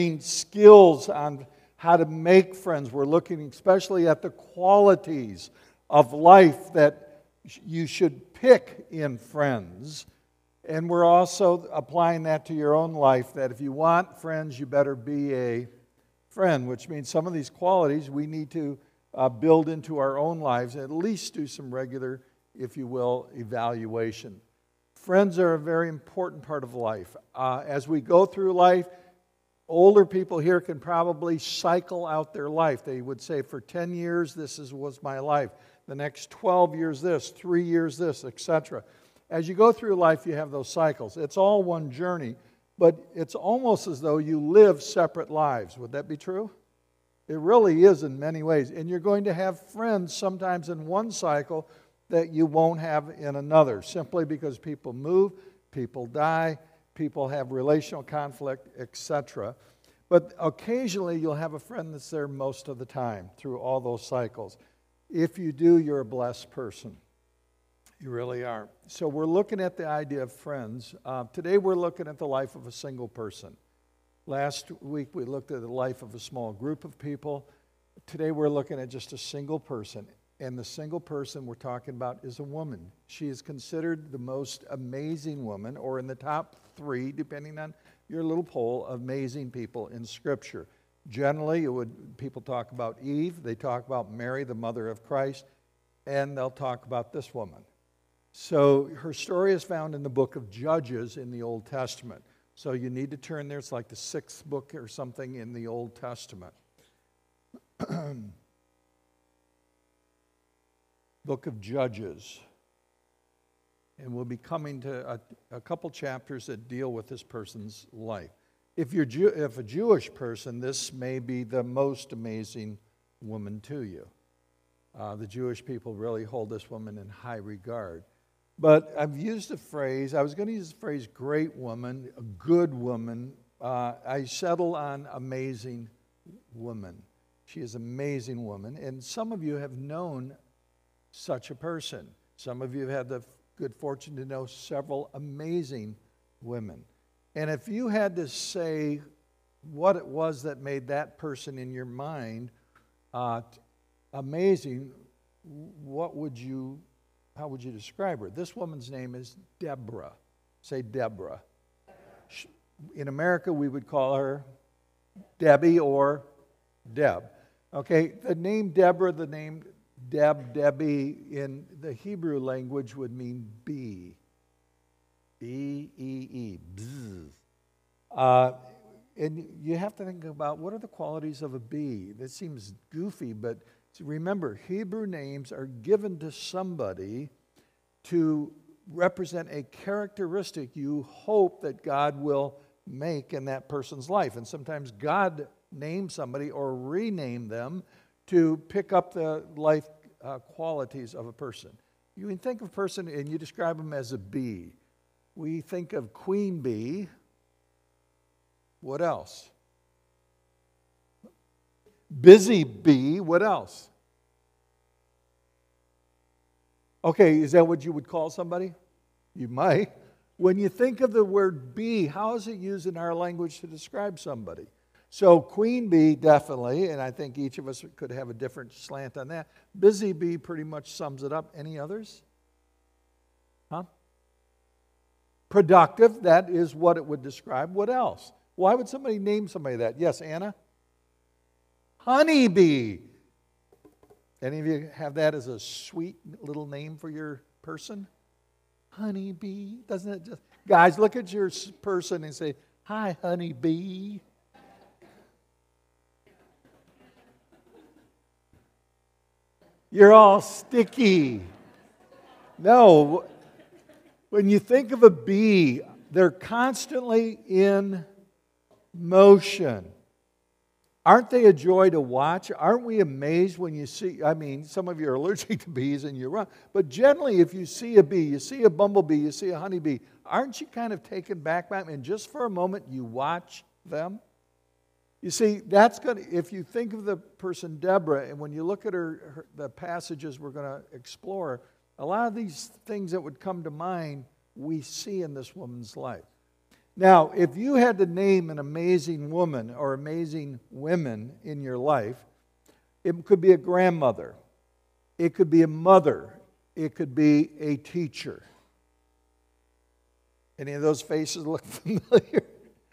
skills on how to make friends. We're looking especially at the qualities of life that you should pick in friends. And we're also applying that to your own life, that if you want friends, you better be a friend, which means some of these qualities we need to build into our own lives, and at least do some regular, if you will, evaluation. Friends are a very important part of life. As we go through life, older people here can probably cycle out their life. They would say, for 10 years, was my life. The next 12 years this, 3 years this, etc. As you go through life, you have those cycles. It's all one journey, but it's almost as though you live separate lives. Would that be true? It really is in many ways. And you're going to have friends sometimes in one cycle that you won't have in another, simply because people move, people die, people have relational conflict, etc. But occasionally you'll have a friend that's there most of the time through all those cycles. If you do, you're a blessed person. You really are. So we're looking at the idea of friends. Today we're looking at the life of a single person. Last week we looked at the life of a small group of people. Today we're looking at just a single person. And the single person we're talking about is a woman. She is considered the most amazing woman, or in the top 3, depending on your little poll, of amazing people in Scripture. Generally, people talk about Eve, they talk about Mary, the mother of Christ, and they'll talk about this woman. So her story is found in the book of Judges in the Old Testament. So you need to turn there. It's like the 6th book or something in the Old Testament. Book of Judges. And we'll be coming to a couple chapters that deal with this person's life. If a Jewish person, this may be the most amazing woman to you. The Jewish people really hold this woman in high regard. But I've used the phrase, I was going to use the phrase great woman, a good woman. I settle on amazing woman. She is an amazing woman. And some of you have known such a person. Some of you have had the good fortune to know several amazing women. And if you had to say what it was that made that person in your mind amazing, how would you describe her? This woman's name is Deborah. Say Deborah. In America, we would call her Debbie or Deb. Okay, the name Deborah, the name Debbie in the Hebrew language would mean bee. B-E-E. And you have to think about, what are the qualities of a bee? That seems goofy, but remember, Hebrew names are given to somebody to represent a characteristic you hope that God will make in that person's life. And sometimes God names somebody or rename them to pick up the life qualities of a person. You can think of a person and you describe them as a bee. We think of queen bee. What else? Busy bee. What else? Okay, is that what you would call somebody? You might. When you think of the word bee, how is it used in our language to describe somebody? So queen bee, definitely, and I think each of us could have a different slant on that. Busy bee pretty much sums it up. Any others? Huh? Productive, that is what it would describe. What else? Why would somebody name somebody that? Yes, Anna? Honeybee. Any of you have that as a sweet little name for your person? Honeybee. Doesn't it just... Guys, look at your person and say, "Hi, honeybee." You're all sticky. No, when you think of a bee, they're constantly in motion. Aren't they a joy to watch? Aren't we amazed when you see, some of you are allergic to bees and you run, but generally if you see a bee, you see a bumblebee, you see a honeybee, aren't you kind of taken back by them? And just for a moment you watch them? You see, that's going to, if you think of the person Deborah, and when you look at the passages we're going to explore, a lot of these things that would come to mind we see in this woman's life. Now, if you had to name an amazing woman or amazing women in your life, it could be a grandmother, it could be a mother, it could be a teacher. Any of those faces look familiar?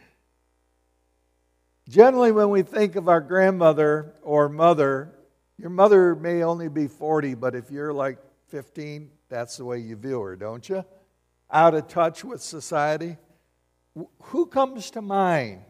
Generally, when we think of our grandmother or mother, your mother may only be 40, but if you're like 15, that's the way you view her, don't you? Out of touch with society. Who comes to mind?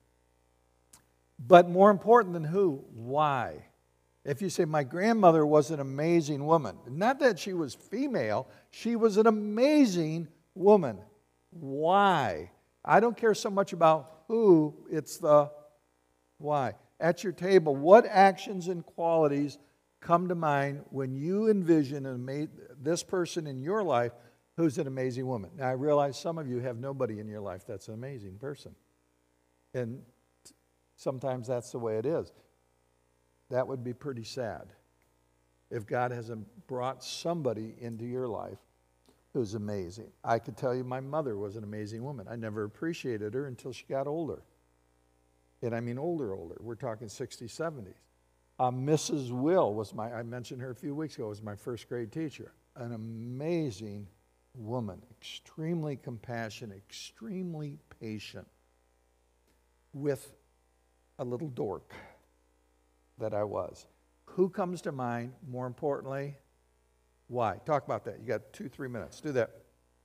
But more important than who, why? If you say, my grandmother was an amazing woman, not that she was female, she was an amazing woman. Why? I don't care so much about who, it's the why. At your table, what actions and qualities come to mind when you envision this person in your life who's an amazing woman? Now, I realize some of you have nobody in your life that's an amazing person. And sometimes that's the way it is. That would be pretty sad if God hasn't brought somebody into your life who's amazing. I could tell you my mother was an amazing woman. I never appreciated her until she got older. And I mean older. We're talking 60s, 70s. Mrs. Will was I mentioned her a few weeks ago, was my first grade teacher. An amazing woman, extremely compassionate, extremely patient, with a little dork that I was. Who comes to mind? More importantly, why? Talk about that. You got 2-3 minutes. Do that.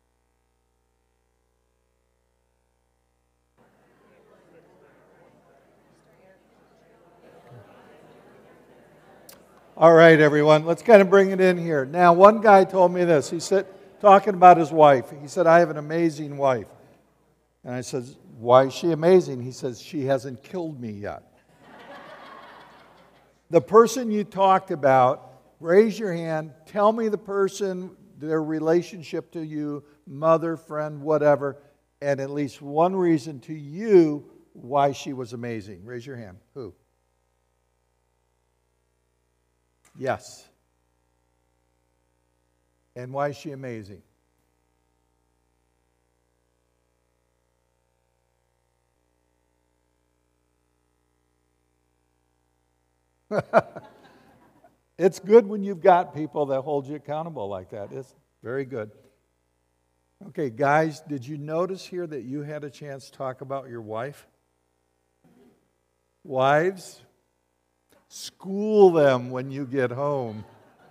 All right, everyone, let's kind of bring it in here. Now, one guy told me this. He said, talking about his wife, he said, I have an amazing wife. And I said, why is she amazing? He says, she hasn't killed me yet. The person you talked about, raise your hand, tell me the person, their relationship to you, mother, friend, whatever, and at least one reason to you why she was amazing. Raise your hand. Who? Yes. And why is she amazing? It's good when you've got people that hold you accountable like that. It's very good. Okay, guys, did you notice here that you had a chance to talk about your wife? Wives, school them when you get home.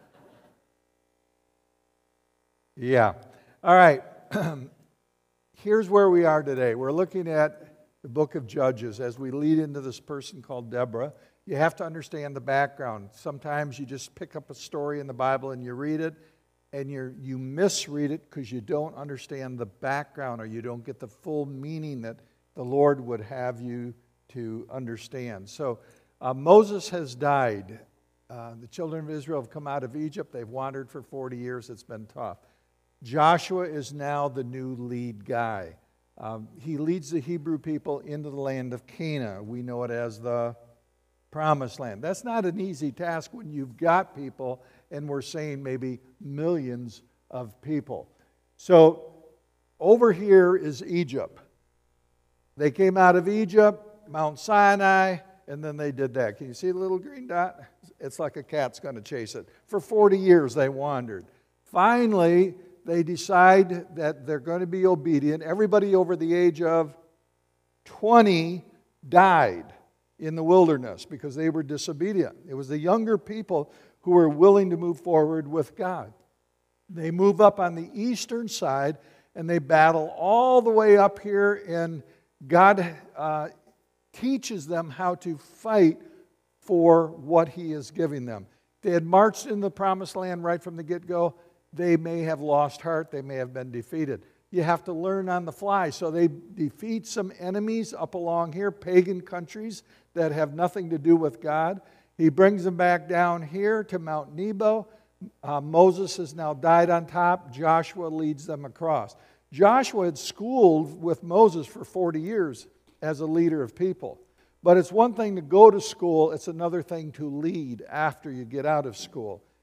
Yeah. All right. Here's where we are today. We're looking at the book of Judges as we lead into this person called Deborah. You have to understand the background. Sometimes you just pick up a story in the Bible and you read it, and you misread it because you don't understand the background or you don't get the full meaning that the Lord would have you to understand. So Moses has died. The children of Israel have come out of Egypt. They've wandered for 40 years. It's been tough. Joshua is now the new lead guy. He leads the Hebrew people into the land of Canaan. We know it as the Promised Land. That's not an easy task when you've got people, and we're saying maybe millions of people. So over here is Egypt. They came out of Egypt, Mount Sinai, and then they did that. Can you see the little green dot? It's like a cat's going to chase it. For 40 years they wandered. Finally, they decide that they're going to be obedient. Everybody over the age of 20 died in the wilderness because they were disobedient. It was the younger people who were willing to move forward with God. They move up on the eastern side and they battle all the way up here, and God teaches them how to fight for what He is giving them. They had marched in the Promised Land right from the get-go. They may have lost heart. They may have been defeated. You have to learn on the fly. So they defeat some enemies up along here, pagan countries that have nothing to do with God. He brings them back down here to Mount Nebo. Moses has now died on top. Joshua leads them across. Joshua had schooled with Moses for 40 years as a leader of people. But it's one thing to go to school. It's another thing to lead after you get out of school.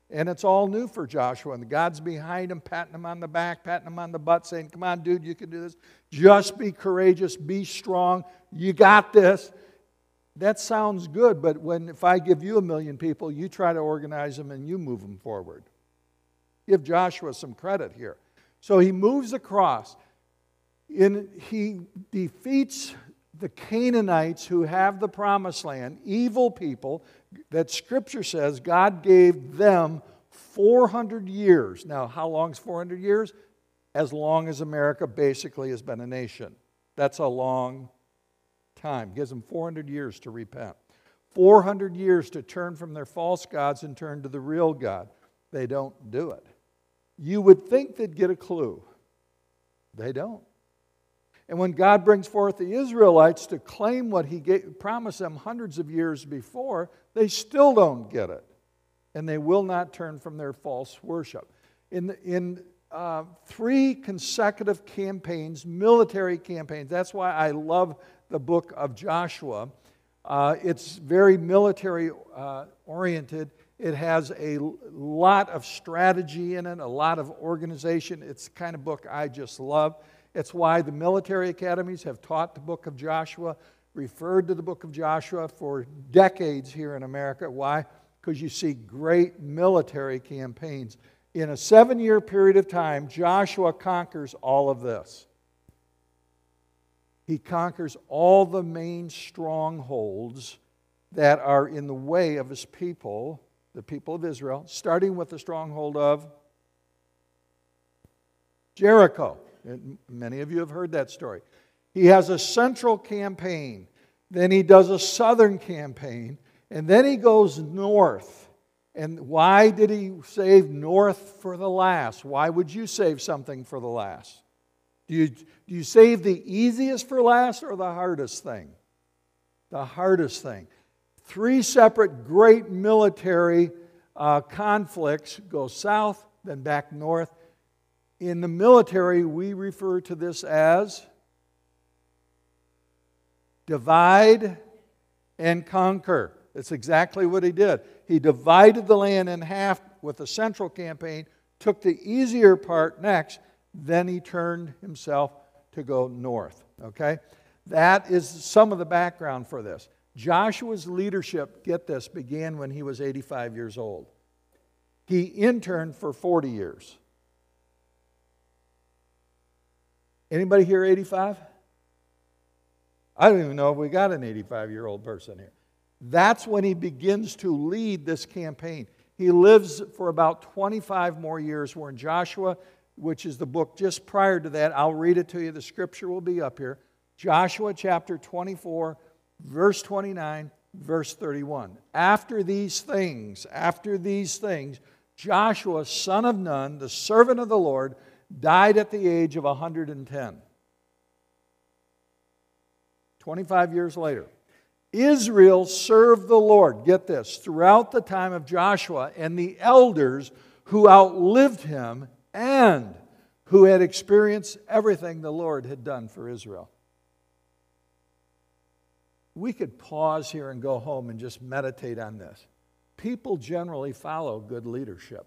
And it's all new for Joshua. And God's behind him, patting him on the back, patting him on the butt, saying, come on, dude, you can do this. Just be courageous, be strong. You got this. That sounds good, but if I give you 1 million people, you try to organize them and you move them forward. Give Joshua some credit here. So he moves across. He defeats the Canaanites who have the promised land, evil people that Scripture says God gave them 400 years. Now, how long is 400 years? As long as America basically has been a nation. That's a long time. Gives them 400 years to repent. 400 years to turn from their false gods and turn to the real God. They don't do it. You would think they'd get a clue. They don't. And when God brings forth the Israelites to claim what He promised them hundreds of years before, they still don't get it. And they will not turn from their false worship. In 3 consecutive campaigns, military campaigns, that's why I love the book of Joshua. It's very military oriented. It has a lot of strategy in it, a lot of organization. It's the kind of book I just love. It's why the military academies have taught the book of Joshua, referred to the book of Joshua for decades here in America. Why? Because you see great military campaigns. In a 7-year period of time, Joshua conquers all of this. He conquers all the main strongholds that are in the way of his people, the people of Israel, starting with the stronghold of Jericho. And many of you have heard that story. He has a central campaign. Then he does a southern campaign. And then he goes north. And why did he save north for the last? Why would you save something for the last? Do you save the easiest for last or the hardest thing? The hardest thing. 3 separate great military conflicts go south, then back north. In the military, we refer to this as divide and conquer. That's exactly what he did. He divided the land in half with a central campaign, took the easier part next, then he turned himself to go north. Okay? That is some of the background for this. Joshua's leadership, get this, began when he was 85 years old. He interned for 40 years. Anybody here 85? I don't even know if we got an 85-year-old person here. That's when he begins to lead this campaign. He lives for about 25 more years. We're in Joshua, which is the book just prior to that. I'll read it to you. The scripture will be up here. Joshua chapter 24, verse 29, verse 31. After these things, Joshua, son of Nun, the servant of the Lord, died at the age of 110. 25 years later. Israel served the Lord, get this, throughout the time of Joshua, and the elders who outlived him and who had experienced everything the Lord had done for Israel. We could pause here and go home and just meditate on this. People generally follow good leadership.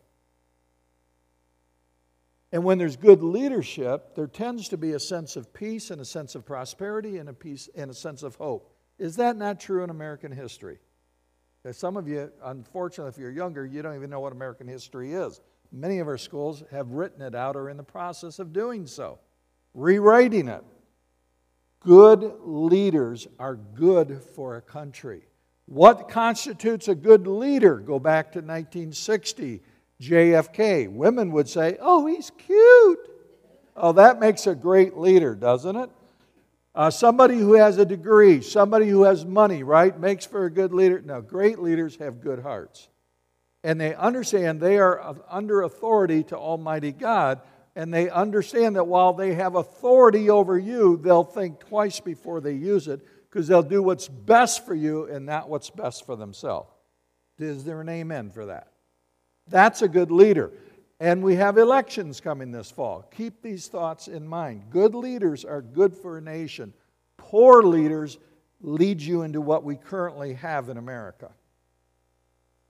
And when there's good leadership, there tends to be a sense of peace and a sense of prosperity and a sense of hope. Is that not true in American history? Some of you, unfortunately, if you're younger, you don't even know what American history is. Many of our schools have written it out or are in the process of doing so, rewriting it. Good leaders are good for a country. What constitutes a good leader? Go back to 1960. JFK. Women would say, oh, he's cute. Oh, that makes a great leader, doesn't it? Somebody who has a degree, somebody who has money, right, makes for a good leader. No, great leaders have good hearts. And they understand they are under authority to Almighty God, and they understand that while they have authority over you, they'll think twice before they use it, because they'll do what's best for you and not what's best for themselves. Is there an amen for that? That's a good leader. And we have elections coming this fall. Keep these thoughts in mind. Good leaders are good for a nation. Poor leaders lead you into what we currently have in America.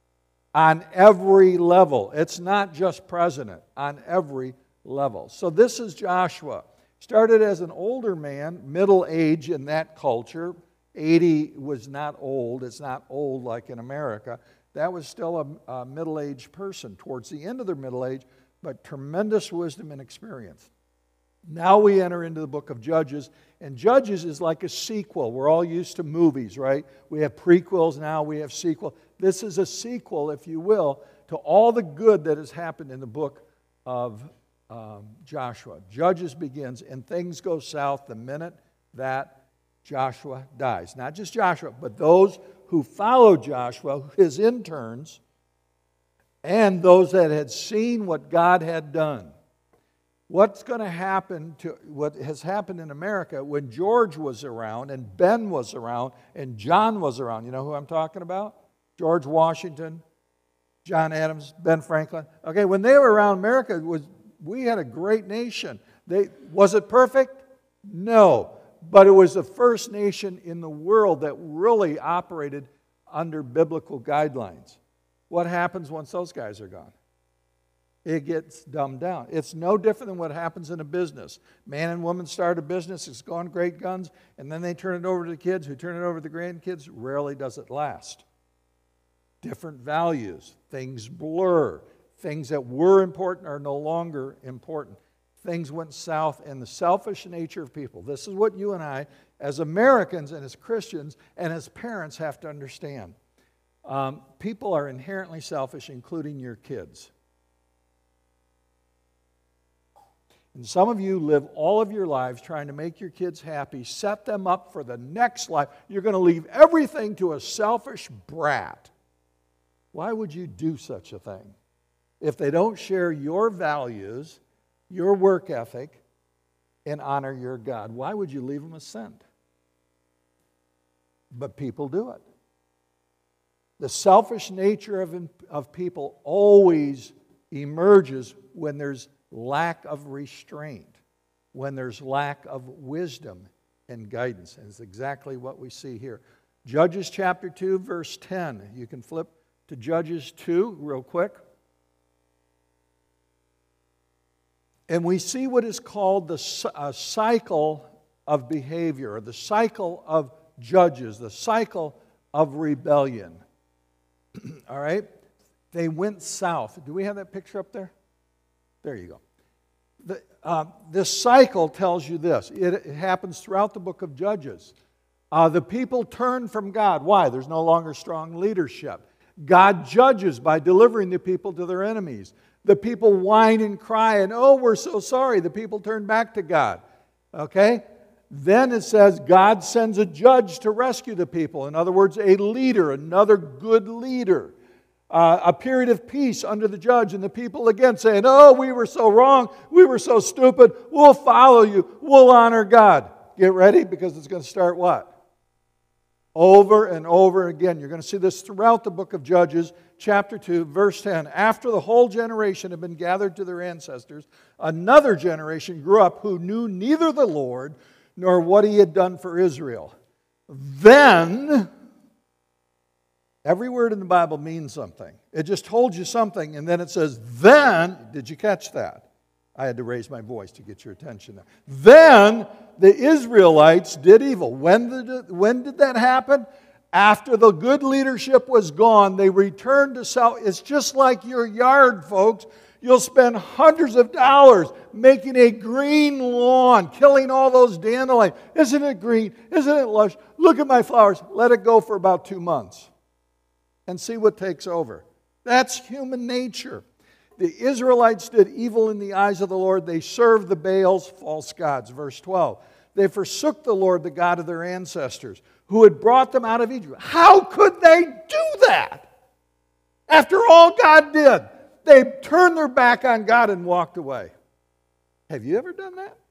on every level. It's not just president, on every level. So this is Joshua. Started as an older man, middle age in that culture. 80 was not old. It's not old like in America. That was still a middle-aged person towards the end of their middle age, but tremendous wisdom and experience. Now we enter into the book of Judges, and Judges is like a sequel. We're all used to movies, right? We have prequels, now we have sequel. This is a sequel, if you will, to all the good that has happened in the book of Joshua. Judges begins, and things go south the minute that Joshua dies. Not just Joshua, but those who followed Joshua, his interns, and those that had seen what God had done. What's going to happen to what has happened in America when George was around and Ben was around and John was around? You know who I'm talking about? George Washington, John Adams, Ben Franklin. Okay, when they were around, America we had a great nation. Was it perfect? No. But it was the first nation in the world that really operated under biblical guidelines. What happens once those guys are gone? It gets dumbed down. It's no different than what happens in a business. Man and woman start a business, it's going great guns, and then they turn it over to the kids, who turn it over to the grandkids. Rarely does it last. Different values. Things blur. Things that were important are no longer important. Things went south, and the selfish nature of people. This is what you and I, as Americans and as Christians and as parents, have to understand. People are inherently selfish, including your kids. And some of you live all of your lives trying to make your kids happy, set them up for the next life. You're going to leave everything to a selfish brat. Why would you do such a thing? If they don't share your values, your work ethic, and honor your God, why would you leave them a cent? But people do it. The selfish nature of people always emerges when there's lack of restraint, when there's lack of wisdom and guidance. And it's exactly what we see here. Judges chapter 2, verse 10. You can flip to Judges 2 real quick. And we see what is called the cycle of behavior, or the cycle of judges, the cycle of rebellion. All right? They went south. Do we have that picture up there? There you go. This cycle tells you this. It happens throughout the book of Judges. The people turn from God. Why? There's no longer strong leadership. God judges by delivering the people to their enemies. The people whine and cry and, oh, we're so sorry. The people turn back to God. Okay? Then it says God sends a judge to rescue the people. In other words, a leader, another good leader. A period of peace under the judge, and the people again saying, oh, we were so wrong, we were so stupid, we'll follow you, we'll honor God. Get ready, because it's going to start what? Over and over again. You're going to see this throughout the book of Judges, chapter 2, verse 10. After the whole generation had been gathered to their ancestors, another generation grew up who knew neither the Lord nor what He had done for Israel. Then... every word in the Bible means something. It just told you something, and then it says, then, did you catch that? I had to raise my voice to get your attention there. Then the Israelites did evil. When did that happen? After the good leadership was gone, they returned to self. It's just like your yard, folks. You'll spend hundreds of dollars making a green lawn, killing all those dandelions. Isn't it green? Isn't it lush? Look at my flowers. Let it go for about 2 months. And see what takes over. That's human nature. The Israelites did evil in the eyes of the Lord. They served the Baals, false gods. Verse 12. They forsook the Lord, the God of their ancestors, who had brought them out of Egypt. How could they do that? After all God did, they turned their back on God and walked away. Have you ever done that?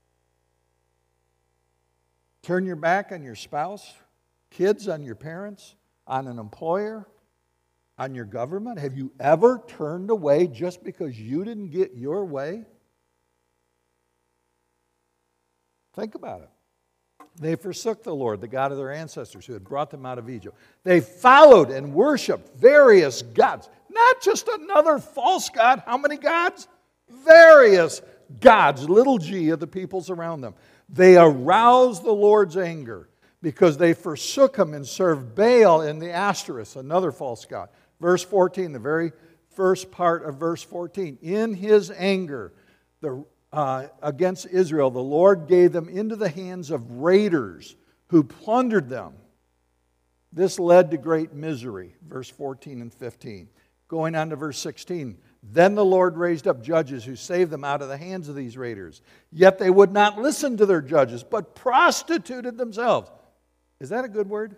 Turn your back on your spouse, kids, on your parents, on an employer, on your government? Have you ever turned away just because you didn't get your way? Think about it. They forsook the Lord, the God of their ancestors who had brought them out of Egypt. They followed and worshiped various gods. Not just another false god. How many gods? Various gods, little g, of the peoples around them. They aroused the Lord's anger because they forsook him and served Baal and the Ashtoreth, another false god. Verse 14, the very first part of verse 14. In his anger against Israel, the Lord gave them into the hands of raiders who plundered them. This led to great misery, verse 14 and 15. Going on to verse 16. Then the Lord raised up judges who saved them out of the hands of these raiders. Yet they would not listen to their judges, but prostituted themselves. Is that a good word?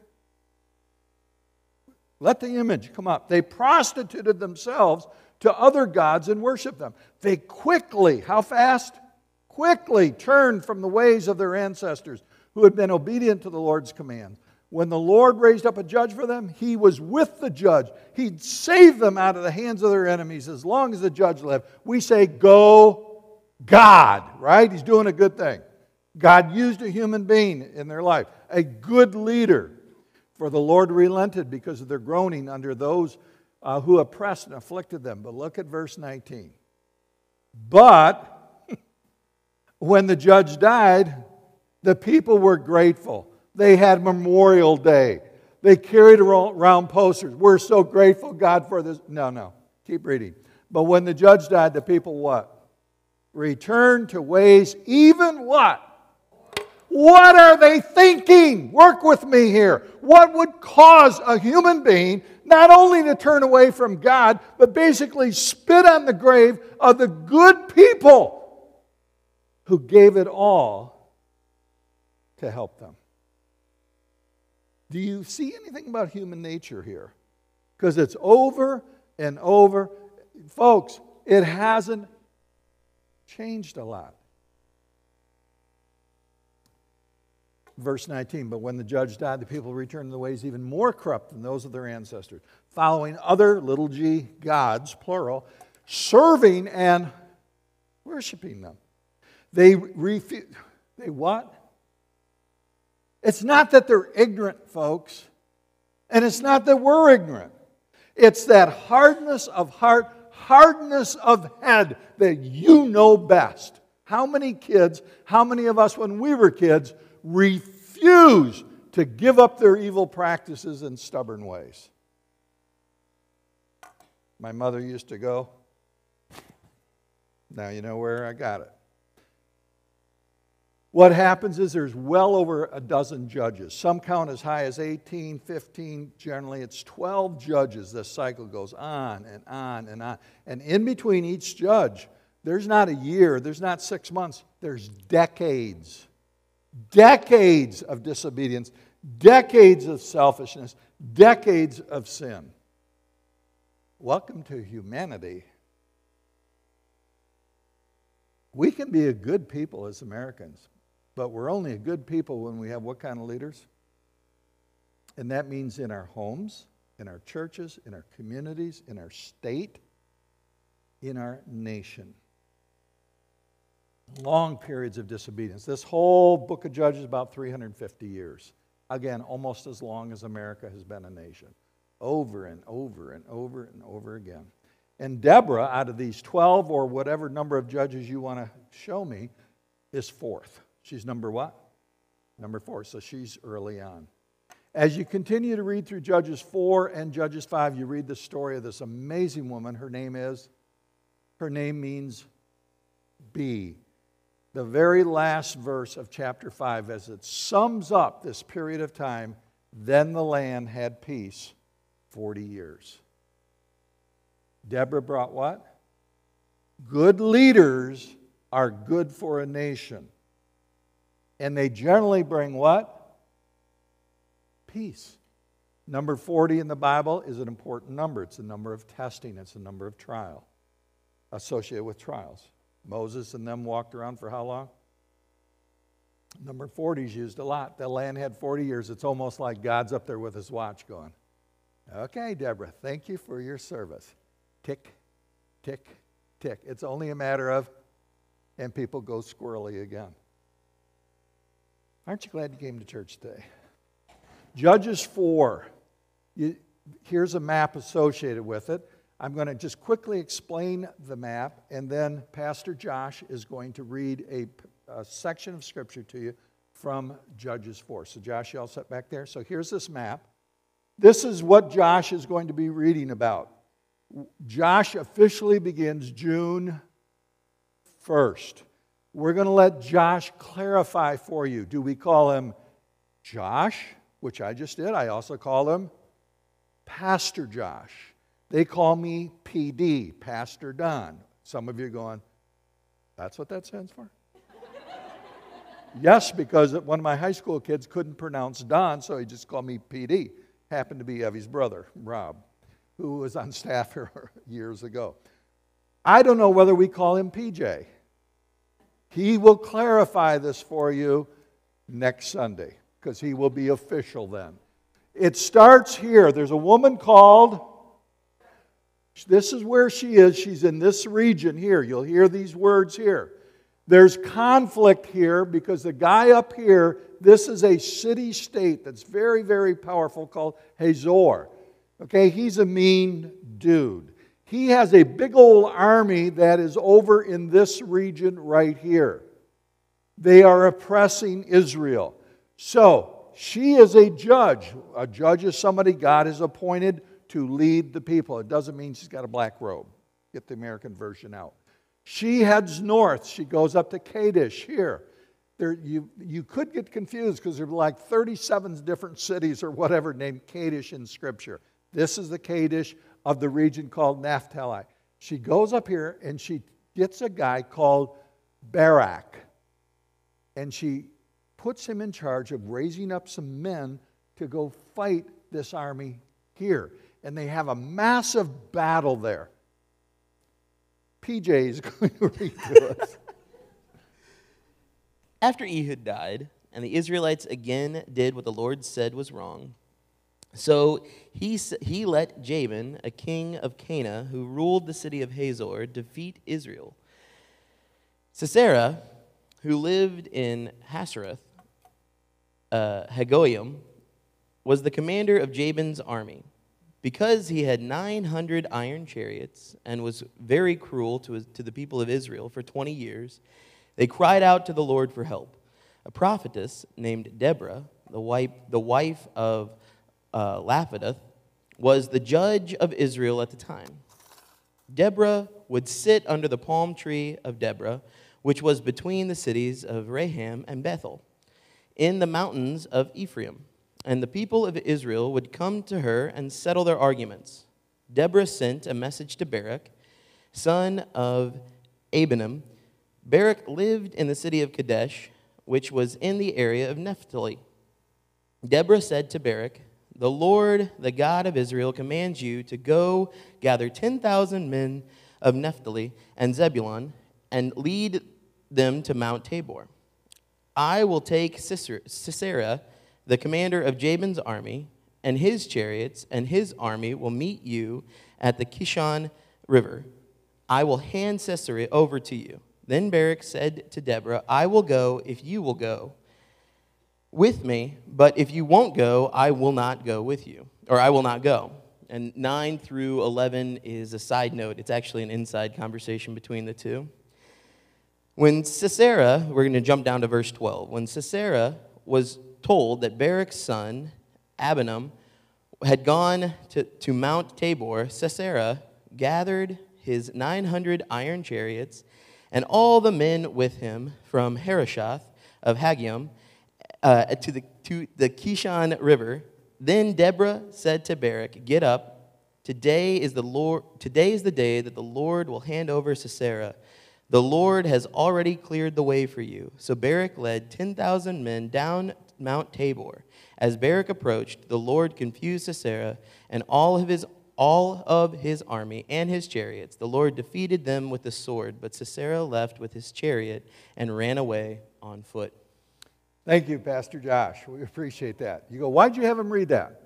Let the image come up. They prostituted themselves to other gods and worshiped them. They quickly, how fast? Quickly turned from the ways of their ancestors who had been obedient to the Lord's command. When the Lord raised up a judge for them, he was with the judge. He'd save them out of the hands of their enemies as long as the judge lived. We say, go God, right? He's doing a good thing. God used a human being in their life, a good leader. For the Lord relented because of their groaning under those who oppressed and afflicted them. But look at verse 19. But when the judge died, the people were grateful. They had Memorial Day. They carried around posters. We're so grateful, God, for this. No. Keep reading. But when the judge died, the people what? Returned to ways even what? What are they thinking? Work with me here. What would cause a human being not only to turn away from God, but basically spit on the grave of the good people who gave it all to help them? Do you see anything about human nature here? Because it's over and over. Folks, it hasn't changed a lot. Verse 19, but when the judge died, the people returned to the ways even more corrupt than those of their ancestors, following other little g gods, plural, serving and worshiping them. They what? It's not that they're ignorant, folks. And it's not that we're ignorant. It's that hardness of heart, hardness of head that you know best. How many kids, how many of us when we were kids, refused to give up their evil practices and stubborn ways? My mother used to go. Now you know where I got it. What happens is there's well over a dozen judges. Some count as high as 18, 15. Generally, it's 12 judges. This cycle goes on and on and on. And in between each judge, there's not a year, there's not 6 months, there's decades. Decades of disobedience, decades of selfishness, decades of sin. Welcome to humanity. We can be a good people as Americans, but we're only a good people when we have what kind of leaders? And that means in our homes, in our churches, in our communities, in our state, in our nation. Long periods of disobedience. This whole book of Judges is about 350 years. Again, almost as long as America has been a nation. Over and over and over and over again. And Deborah, out of these 12 or whatever number of judges you want to show me, is fourth. She's number what? Number 4. So she's early on. As you continue to read through Judges 4 and Judges 5, you read the story of this amazing woman. Her name means bee. The very last verse of chapter 5, as it sums up this period of time, then the land had peace 40 years. Deborah brought what? Good leaders are good for a nation. And they generally bring what? Peace. Number 40 in the Bible is an important number. It's the number of testing. It's the number of trial associated with trials. Moses and them walked around for how long? Number 40 is used a lot. The land had 40 years. It's almost like God's up there with his watch going, okay, Deborah, thank you for your service. Tick, tick, tick. It's only a matter of, and people go squirrely again. Aren't you glad you came to church today? Judges 4. Here's a map associated with it. I'm going to just quickly explain the map, and then Pastor Josh is going to read a section of Scripture to you from Judges 4. So Josh, you all set back there? So here's this map. This is what Josh is going to be reading about. Josh officially begins June 1st. We're going to let Josh clarify for you. Do we call him Josh, which I just did? I also call him Pastor Josh. They call me PD, Pastor Don. Some of you are going, that's what that stands for? Yes, because one of my high school kids couldn't pronounce Don, so he just called me PD. Happened to be Evie's brother, Rob, who was on staff here years ago. I don't know whether we call him PJ. He will clarify this for you next Sunday, because he will be official then. It starts here. There's a woman called, this is where she is. She's in this region here. You'll hear these words here. There's conflict here because the guy up here, this is a city-state that's very, very powerful called Hazor. Okay, he's a mean dude. He has a big old army that is over in this region right here. They are oppressing Israel. So, she is a judge. A judge is somebody God has appointed to lead the people. It doesn't mean she's got a black robe. Get the American version out. She heads north. She goes up to Kadesh here. You could get confused because there are like 37 different cities or whatever named Kadesh in Scripture. This is the Kadesh of the region called Naphtali. She goes up here and she gets a guy called Barak. And she puts him in charge of raising up some men to go fight this army here. And they have a massive battle there. PJ is going to read to us. After Ehud died, and the Israelites again did what the Lord said was wrong, so he let Jabin, a king of Canaan, who ruled the city of Hazor, defeat Israel. Sisera, who lived in Hasereth, Hagoyim, was the commander of Jabin's army. Because he had 900 iron chariots and was very cruel to the people of Israel for 20 years, they cried out to the Lord for help. A prophetess named Deborah, the wife of Lapidoth, was the judge of Israel at the time. Deborah would sit under the palm tree of Deborah, which was between the cities of Raham and Bethel, in the mountains of Ephraim. And the people of Israel would come to her and settle their arguments. Deborah sent a message to Barak, son of Abinoam. Barak lived in the city of Kadesh, which was in the area of Naphtali. Deborah said to Barak, "The Lord, the God of Israel, commands you to go gather 10,000 men of Naphtali and Zebulun and lead them to Mount Tabor. I will take Sisera, the commander of Jabin's army, and his chariots and his army will meet you at the Kishon River. I will hand Sisera over to you." Then Barak said to Deborah, "I will go if you will go with me, but if you won't go, I will not go with you, or I will not go." And 9 through 11 is a side note. It's actually an inside conversation between the two. When Sisera, we're going to jump down to verse 12. When Sisera was told that Barak's son, Abinoam, had gone to Mount Tabor, Sisera gathered his 900 iron chariots and all the men with him from Harosheth of Hagoyim to the Kishon River. Then Deborah said to Barak, "Get up. Today is the day that the Lord will hand over Sisera. The Lord has already cleared the way for you." So Barak led 10,000 men down Mount Tabor. As Barak approached, the Lord confused Sisera and all of his army and his chariots. The Lord defeated them with the sword, but Sisera left with his chariot and ran away on foot. Thank you, Pastor Josh. We appreciate that. You go, why'd you have him read that?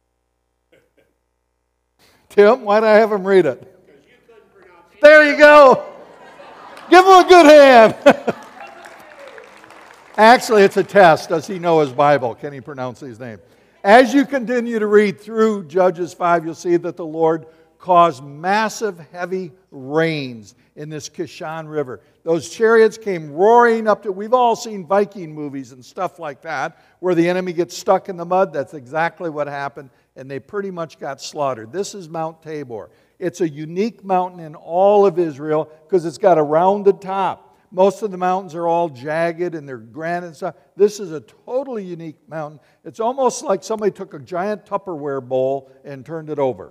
Tim, why'd I have him read it? Because you couldn't pronounce it. There you go. Give him a good hand. Actually, it's a test. Does he know his Bible? Can he pronounce his name? As you continue to read through Judges 5, you'll see that the Lord caused massive, heavy rains in this Kishon River. Those chariots came roaring up to, we've all seen Viking movies and stuff like that, where the enemy gets stuck in the mud. That's exactly what happened, and they pretty much got slaughtered. This is Mount Tabor. It's a unique mountain in all of Israel because it's got a rounded top. Most of the mountains are all jagged and they're granite and stuff. This is a totally unique mountain. It's almost like somebody took a giant Tupperware bowl and turned it over.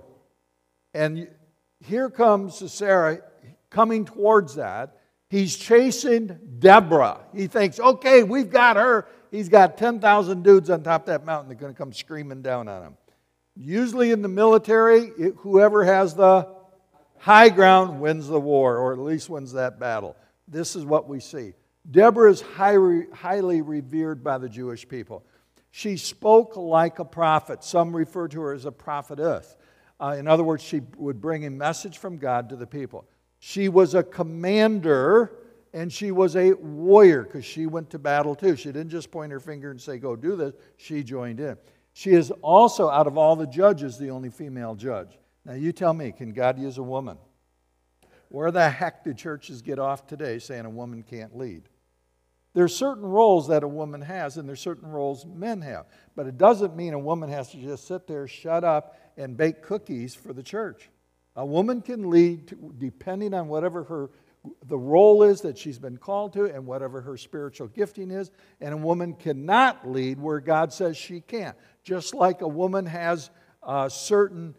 And here comes Sisera coming towards that. He's chasing Deborah. He thinks, okay, we've got her. He's got 10,000 dudes on top of that mountain. They're going to come screaming down on him. Usually in the military, whoever has the high ground wins the war, or at least wins that battle. This is what we see. Deborah is highly revered by the Jewish people. She spoke like a prophet. Some refer to her as a prophetess. In other words, she would bring a message from God to the people. She was a commander and she was a warrior because she went to battle too. She didn't just point her finger and say, go do this. She joined in. She is also, out of all the judges, the only female judge. Now you tell me, can God use a woman? Where the heck do churches get off today saying a woman can't lead? There's certain roles that a woman has, and there's certain roles men have. But it doesn't mean a woman has to just sit there, shut up, and bake cookies for the church. A woman can lead depending on whatever the role is that she's been called to and whatever her spiritual gifting is. And a woman cannot lead where God says she can't. Just like a woman has certain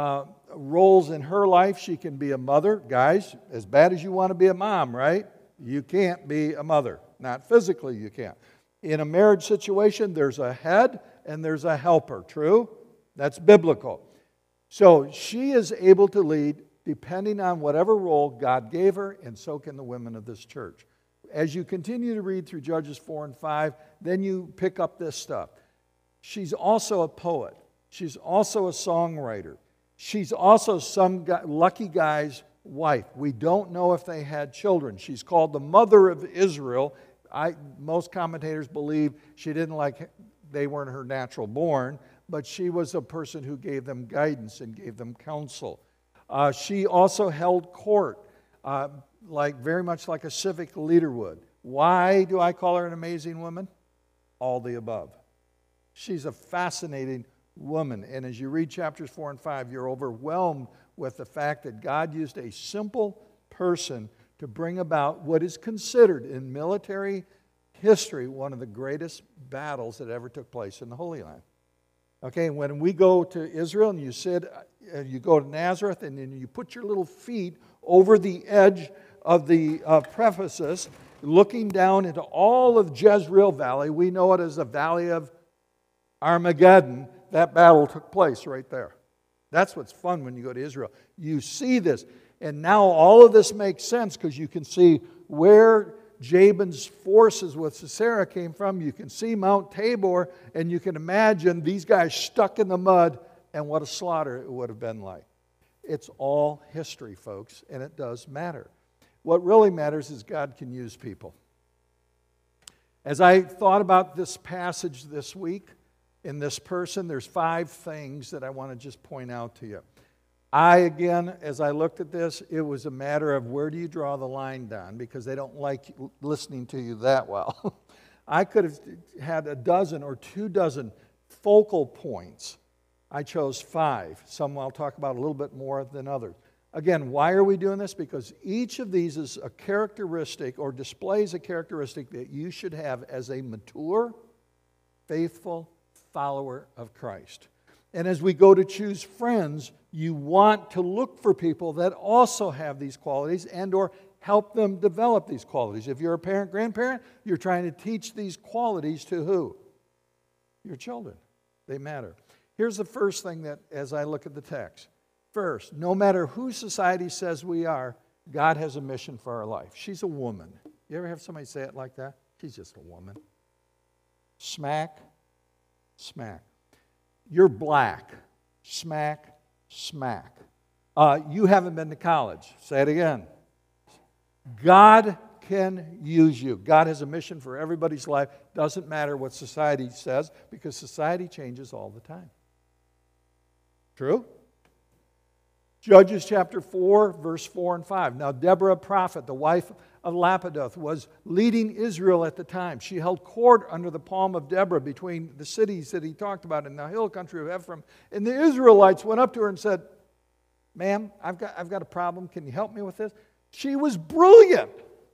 roles in her life. She can be a mother. Guys, as bad as you want to be a mom, right? You can't be a mother. Not physically, you can't. In a marriage situation, there's a head and there's a helper. True? That's biblical. So she is able to lead depending on whatever role God gave her, and so can the women of this church. As you continue to read through Judges 4 and 5, then you pick up this stuff. She's also a poet. She's also a songwriter. She's also some lucky guy's wife. We don't know if they had children. She's called the mother of Israel. Most commentators believe they weren't her natural born, but she was a person who gave them guidance and gave them counsel. She also held court, very much like a civic leader would. Why do I call her an amazing woman? All the above. She's a fascinating woman. And as you read chapters 4 and 5, you're overwhelmed with the fact that God used a simple person to bring about what is considered in military history one of the greatest battles that ever took place in the Holy Land. Okay, when we go to Israel and you go to Nazareth and then you put your little feet over the edge of the precipice, looking down into all of Jezreel Valley, we know it as the Valley of Armageddon. That battle took place right there. That's what's fun when you go to Israel. You see this. And now all of this makes sense because you can see where Jabin's forces with Sisera came from. You can see Mount Tabor, and you can imagine these guys stuck in the mud and what a slaughter it would have been like. It's all history, folks, and it does matter. What really matters is God can use people. As I thought about this passage this week, in this person, there's 5 things that I want to just point out to you. Again, as I looked at this, it was a matter of where do you draw the line, Don, because they don't like listening to you that well. I could have had a dozen or 2 dozen focal points. I chose 5. Some I'll talk about a little bit more than others. Again, why are we doing this? Because each of these is a characteristic or displays a characteristic that you should have as a mature, faithful follower of Christ. And as we go to choose friends, you want to look for people that also have these qualities and or help them develop these qualities. If you're a parent, grandparent, you're trying to teach these qualities to who? Your children. They matter. Here's the first thing that, as I look at the text. First, no matter who society says we are, God has a mission for our life. She's a woman. You ever have somebody say it like that? She's just a woman. Smack. Smack. You're black. Smack, smack. You haven't been to college. Say it again. God can use you. God has a mission for everybody's life. Doesn't matter what society says, because society changes all the time. True? Judges chapter 4, verse 4 and 5. Now Deborah, a prophet, the wife of Lapidoth, was leading Israel at the time. She held court under the palm of Deborah between the cities that he talked about in the hill country of Ephraim. And the Israelites went up to her and said, "Ma'am, I've got a problem. Can you help me with this?" She was brilliant.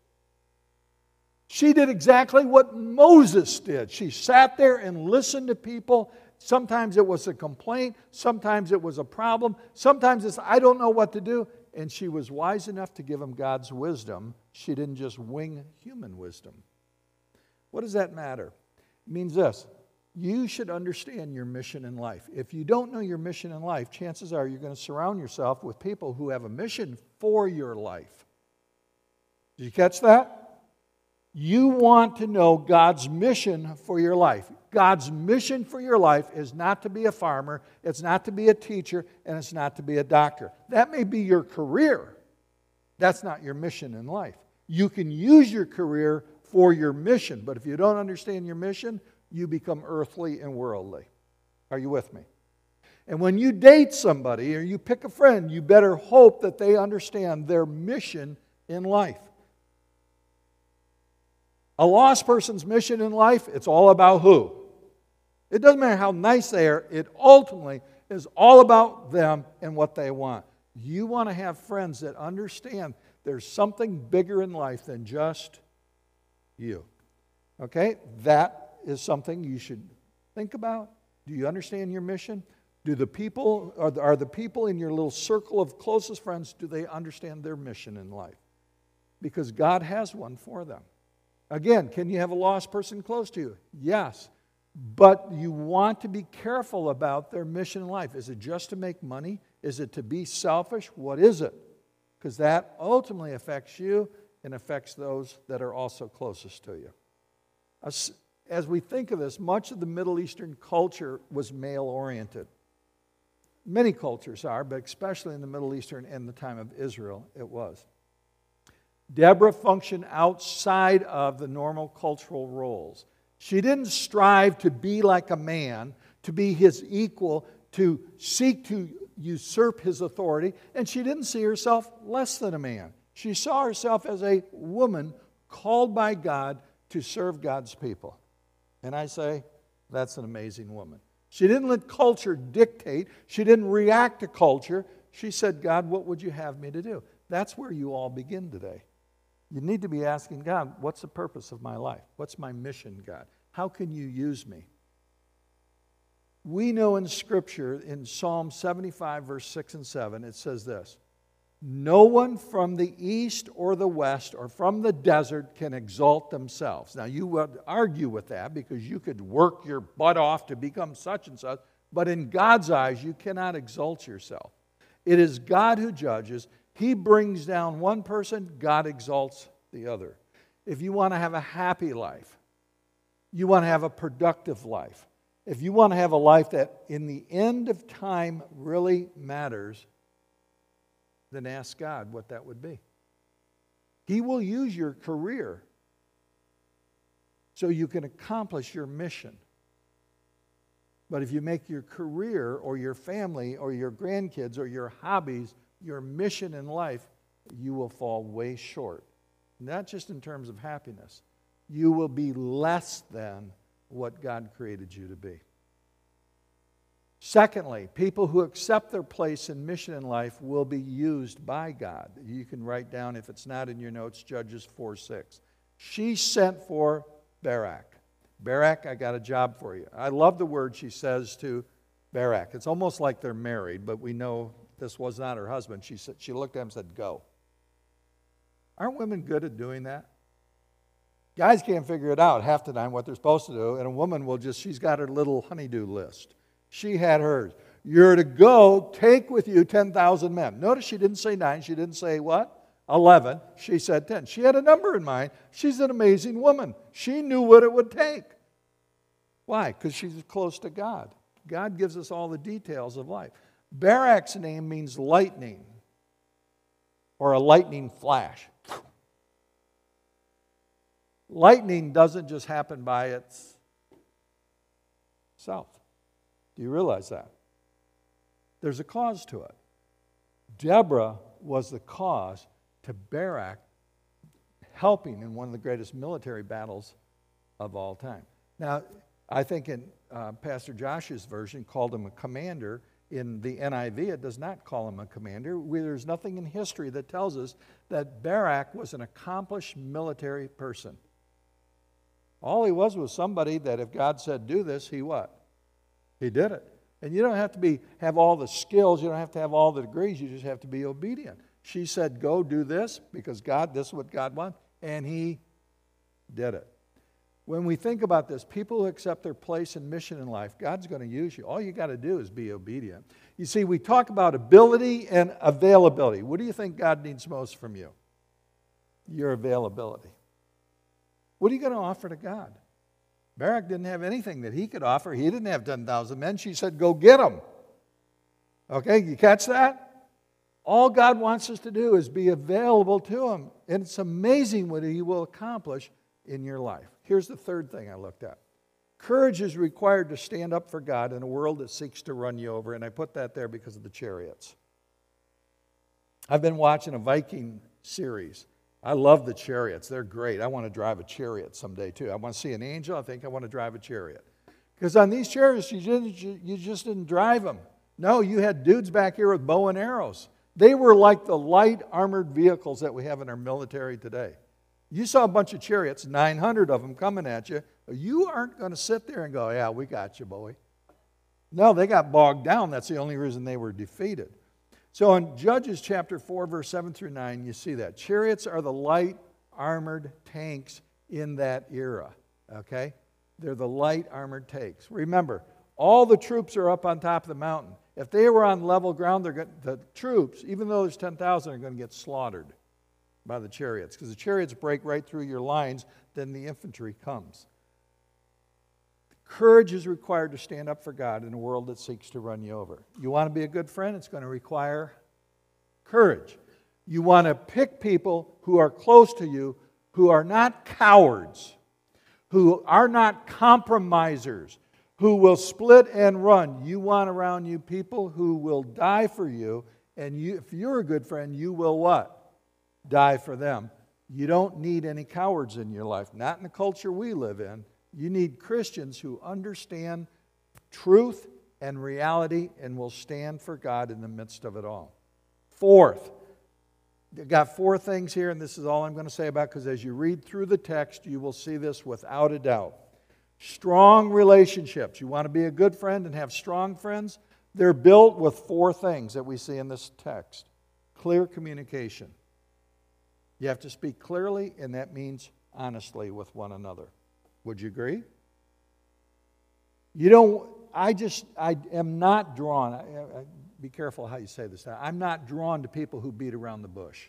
She did exactly what Moses did. She sat there and listened to people. Sometimes it was a complaint. Sometimes it was a problem. Sometimes it's, I don't know what to do. And she was wise enough to give them God's wisdom. She didn't just wing human wisdom. What does that matter? It means this. You should understand your mission in life. If you don't know your mission in life, chances are you're going to surround yourself with people who have a mission for your life. Did you catch that? You want to know God's mission for your life. God's mission for your life is not to be a farmer, it's not to be a teacher, and it's not to be a doctor. That may be your career. That's not your mission in life. You can use your career for your mission, but if you don't understand your mission, you become earthly and worldly. Are you with me? And when you date somebody or you pick a friend, you better hope that they understand their mission in life. A lost person's mission in life, it's all about who? It doesn't matter how nice they are, it ultimately is all about them and what they want. You want to have friends that understand there's something bigger in life than just you. Okay? That is something you should think about. Do you understand your mission? Do the people, are the people in your little circle of closest friends, do they understand their mission in life? Because God has one for them. Again, can you have a lost person close to you? Yes. But you want to be careful about their mission in life. Is it just to make money? Is it to be selfish? What is it? Because that ultimately affects you and affects those that are also closest to you. As we think of this, much of the Middle Eastern culture was male-oriented. Many cultures are, but especially in the Middle Eastern and the time of Israel, it was. Deborah functioned outside of the normal cultural roles. She didn't strive to be like a man, to be his equal, to seek to usurp his authority, and she didn't see herself less than a man. She saw herself as a woman called by God to serve God's people. And I say, that's an amazing woman. She didn't let culture dictate. She didn't react to culture. She said, God, what would you have me to do? That's where you all begin today. You need to be asking God, what's the purpose of my life? What's my mission, God? How can you use me? We know in Scripture, in Psalm 75, verse 6 and 7, it says this, no one from the east or the west or from the desert can exalt themselves. Now, you would argue with that because you could work your butt off to become such and such, but in God's eyes, you cannot exalt yourself. It is God who judges. He brings down one person, God exalts the other. If you want to have a happy life, you want to have a productive life, if you want to have a life that in the end of time really matters, then ask God what that would be. He will use your career so you can accomplish your mission. But if you make your career or your family or your grandkids or your hobbies your mission in life, you will fall way short. Not just in terms of happiness. You will be less than what God created you to be. Secondly, people who accept their place and mission in life will be used by God. You can write down, if it's not in your notes, Judges 4:6. She sent for Barak. Barak, I got a job for you. I love the word she says to Barak. It's almost like they're married, but we know this was not her husband. She looked at him and said, go. Aren't women good at doing that? Guys can't figure it out half the time what they're supposed to do, and a woman will just, she's got her little honey-do list. She had hers. You're to go, take with you 10,000 men. Notice she didn't say 9. She didn't say what? 11. She said 10. She had a number in mind. She's an amazing woman. She knew what it would take. Why? Because she's close to God. God gives us all the details of life. Barak's name means lightning or a lightning flash. Lightning doesn't just happen by itself. Do you realize that? There's a cause to it. Deborah was the cause to Barak helping in one of the greatest military battles of all time. Now, I think in Pastor Josh's version called him a commander. In the NIV, it does not call him a commander. There's nothing in history that tells us that Barak was an accomplished military person. All he was somebody that if God said do this, he what? He did it. And you don't have to have all the skills, you don't have to have all the degrees, you just have to be obedient. She said, go do this because this is what God wants, and he did it. When we think about this, people who accept their place and mission in life, God's going to use you. All you got to do is be obedient. You see, we talk about ability and availability. What do you think God needs most from you? Your availability. What are you going to offer to God? Barak didn't have anything that he could offer. He didn't have 10,000 men. She said, go get them. Okay, you catch that? All God wants us to do is be available to him. And it's amazing what he will accomplish in your life. Here's the third thing I looked at. Courage is required to stand up for God in a world that seeks to run you over. And I put that there because of the chariots. I've been watching a Viking series. I love the chariots. They're great. I want to drive a chariot someday too. I want to see an angel. I think I want to drive a chariot. Because on these chariots, you just didn't drive them. No, you had dudes back here with bow and arrows. They were like the light armored vehicles that we have in our military today. You saw a bunch of chariots, 900 of them coming at you. You aren't going to sit there and go, yeah, we got you, boy. No, they got bogged down. That's the only reason they were defeated. So in Judges chapter 4, verse 7 through 9, you see that. Chariots are the light armored tanks in that era, okay? They're the light armored tanks. Remember, all the troops are up on top of the mountain. If they were on level ground, the troops, even though there's 10,000, are going to get slaughtered by the chariots, because the chariots break right through your lines, then the infantry comes. Courage is required to stand up for God in a world that seeks to run you over. You want to be a good friend? It's going to require courage. You want to pick people who are close to you, who are not cowards, who are not compromisers, who will split and run. You want around you people who will die for you, and if you're a good friend, you will what? Die for them. You don't need any cowards in your life. Not in the culture we live in. You need Christians who understand truth and reality and will stand for God in the midst of it all. Fourth, I've got four things here, and this is all I'm going to say about, because as you read through the text, you will see this without a doubt. Strong relationships. You want to be a good friend and have strong friends? They're built with four things that we see in this text. Clear communication. You have to speak clearly, and that means honestly with one another. Would you agree? I am not drawn, be careful how you say this. I'm not drawn to people who beat around the bush.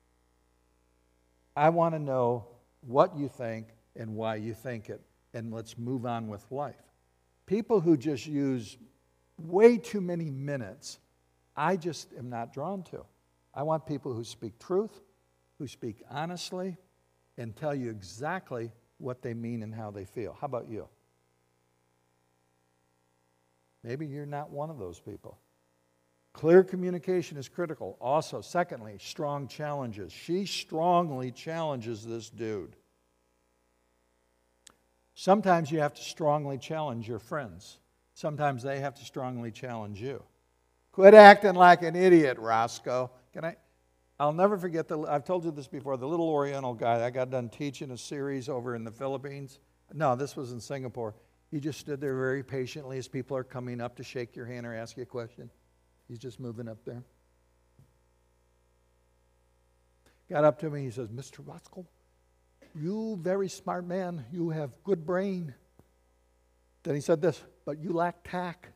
I want to know what you think and why you think it, and let's move on with life. People who just use way too many minutes, I just am not drawn to. I want people who speak truth, who speak honestly, and tell you exactly what they mean and how they feel. How about you? Maybe you're not one of those people. Clear communication is critical. Also, secondly, strong challenges. She strongly challenges this dude. Sometimes you have to strongly challenge your friends. Sometimes they have to strongly challenge you. Quit acting like an idiot, Roscoe. I'll never forget, I've told you this before, the little Oriental guy. I got done teaching a series over in the Philippines. No, this was in Singapore. He just stood there very patiently as people are coming up to shake your hand or ask you a question. He's just moving up there. Got up to me, he says, Mr. Roscoe, you very smart man, you have good brain. Then he said this, but you lack tact.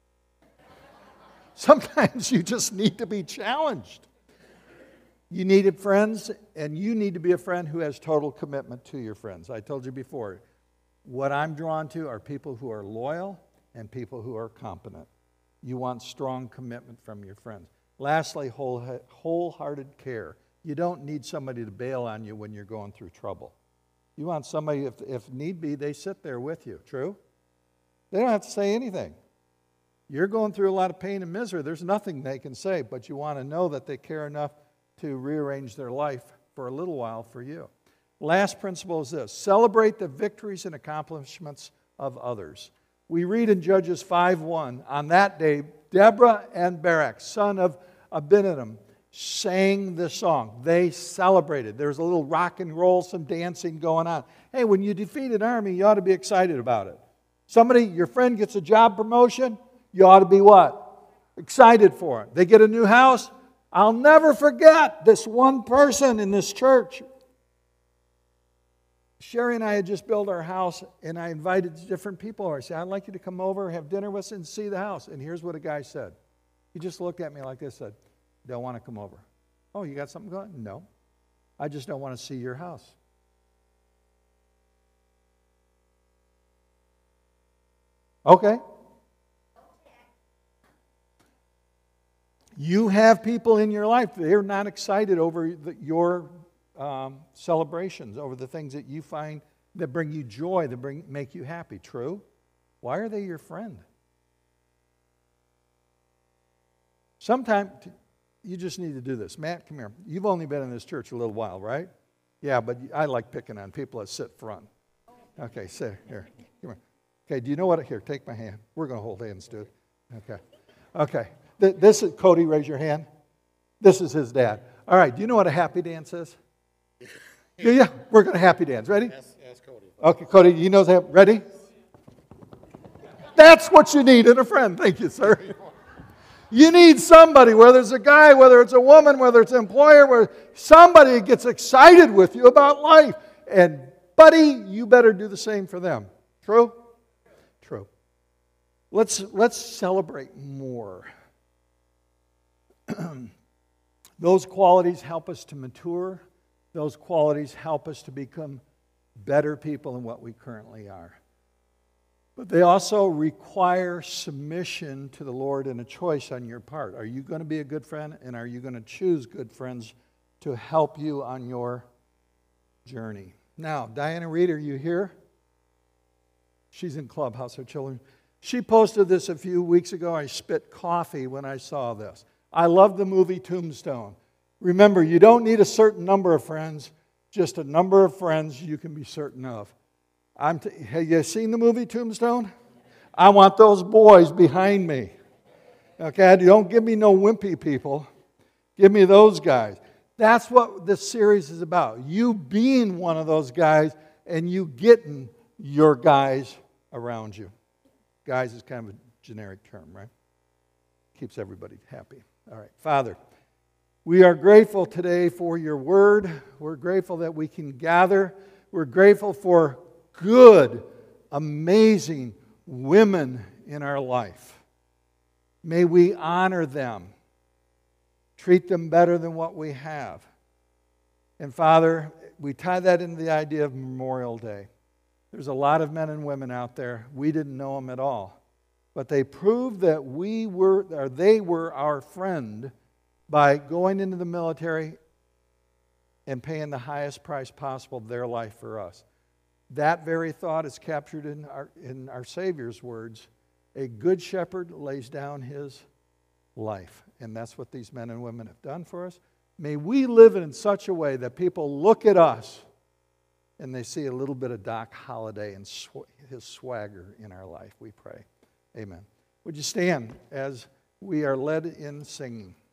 Sometimes you just need to be challenged. You needed friends, and you need to be a friend who has total commitment to your friends. I told you before, what I'm drawn to are people who are loyal and people who are competent. You want strong commitment from your friends. Lastly, wholehearted care. You don't need somebody to bail on you when you're going through trouble. You want somebody, if need be, they sit there with you. True? They don't have to say anything. You're going through a lot of pain and misery. There's nothing they can say, but you want to know that they care enough to rearrange their life for a little while for you. Last principle is this: celebrate the victories and accomplishments of others. We read in Judges 5:1, on that day, Deborah and Barak, son of Abinadab, sang the song. They celebrated. There's a little rock and roll, some dancing going on. Hey, when you defeat an army, you ought to be excited about it. Somebody, your friend gets a job promotion, you ought to be what? Excited for it. They get a new house. I'll never forget this one person in this church. Sherry and I had just built our house, and I invited different people. I said, I'd like you to come over, have dinner with us, and see the house. And here's what a guy said. He just looked at me like this, said, don't want to come over. Oh, you got something going? No. I just don't want to see your house. Okay. You have people in your life, they're not excited over your celebrations, over the things that you find that bring you joy, that make you happy. True? Why are they your friend? Sometimes you just need to do this. Matt, come here. You've only been in this church a little while, right? Yeah, but I like picking on people that sit front. Okay, sit here. Come here. Okay, do you know what? Here, take my hand. We're going to hold hands, dude. Okay. Okay. This is Cody, raise your hand. This is his dad. All right, do you know what a happy dance is? Do you? We're going to happy dance. Ready? Yes, Cody. Okay, Cody, you know that. Ready? That's what you need in a friend. Thank you, sir. You need somebody, whether it's a guy, whether it's a woman, whether it's an employer, where somebody gets excited with you about life. And, buddy, you better do the same for them. True? True. Let's celebrate more. Those qualities help us to mature. Those qualities help us to become better people than what we currently are. But they also require submission to the Lord and a choice on your part. Are you going to be a good friend, and are you going to choose good friends to help you on your journey? Now, Diana Reed, are you here? She's in Clubhouse, her children. She posted this a few weeks ago. I spit coffee when I saw this. I love the movie Tombstone. Remember, you don't need a certain number of friends, just a number of friends you can be certain of. Have you seen the movie Tombstone? I want those boys behind me. Okay, don't give me no wimpy people. Give me those guys. That's what this series is about. You being one of those guys and you getting your guys around you. Guys is kind of a generic term, right? Keeps everybody happy. All right, Father, we are grateful today for your word. We're grateful that we can gather. We're grateful for good, amazing women in our life. May we honor them, treat them better than what we have. And Father, we tie that into the idea of Memorial Day. There's a lot of men and women out there. We didn't know them at all. But they proved that they were our friend by going into the military and paying the highest price possible of their life for us. That very thought is captured in our Savior's words. A good shepherd lays down his life. And that's what these men and women have done for us. May we live in such a way that people look at us and they see a little bit of Doc Holliday and his swagger in our life, we pray. Amen. Would you stand as we are led in singing?